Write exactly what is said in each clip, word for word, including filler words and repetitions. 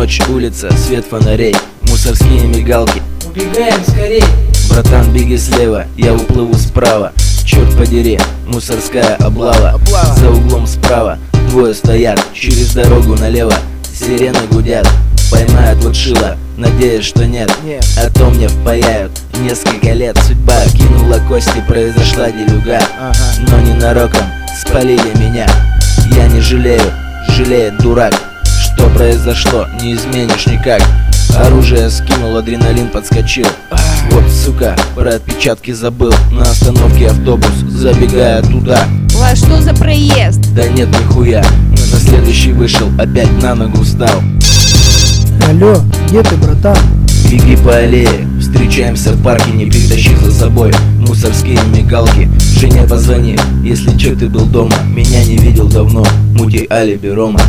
Ночь, улица, свет фонарей, мусорские мигалки. Убегаем скорей. Братан, беги слева, я уплыву справа. Черт подери, мусорская облава. Облава. За углом справа двое стоят, через дорогу налево сирены гудят. Поймают вот шило, надеюсь, что нет, Нет. а то мне впаяют несколько лет. Судьба кинула кости, произошла делюга. Ага. Но ненароком спалили меня. Я не жалею, жалеет дурак. Что произошло, не изменишь никак. Оружие скинул, адреналин подскочил. Вот сука, про отпечатки забыл. На остановке автобус, забегая туда. А что за проезд? Да нет, нихуя. На следующий вышел, опять на ногу встал. Алло, где ты, братан? Беги по аллее, встречаемся в парке, не притащи за собой мусорские мигалки. Жене позвони, если чё, ты был дома. Меня не видел давно, мути алиби Рома.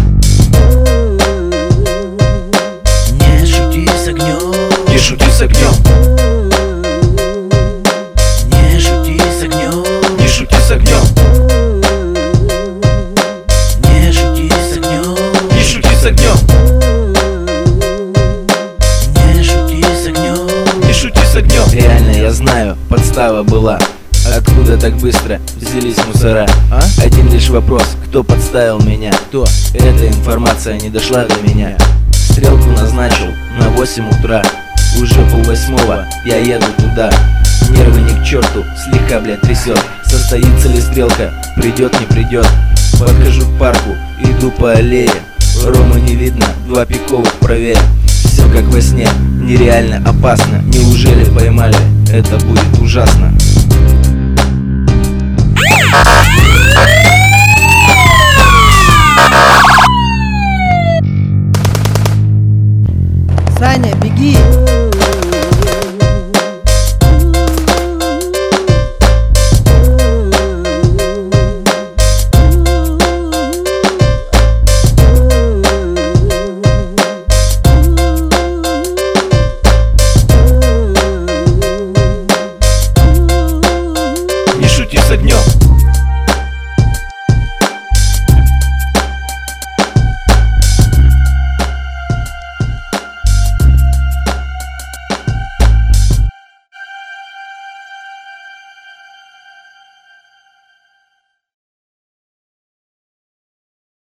Не шути с огнем, не шути с огнем. Не шути с огнем, не шути с огнем. Не шути с огнем, не шути с огнем. Реально я знаю, подстава была. Откуда так быстро взялись мусора? А? Один лишь вопрос, кто подставил меня? Кто? Эта информация не дошла до меня. Стрелку назначил на восемь утра. Уже полвосьмого я еду туда. Нервы ни к черту, слегка, блядь, трясет. Состоится ли стрелка, придет, не придет. Подхожу к парку, иду по аллее. Рома не видно, два пиковых правее. Все как во сне, нереально опасно. Неужели поймали? Это будет ужасно. Саня, беги! Не шути с огнем.